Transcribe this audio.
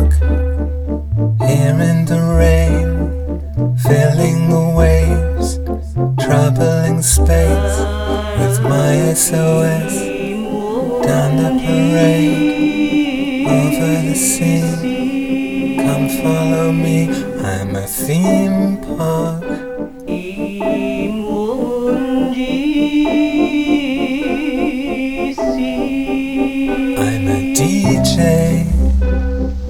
park, here in the rain, filling the waves, troubling space with my SOS. Down the parade, over the sea, come follow me. I'm a theme park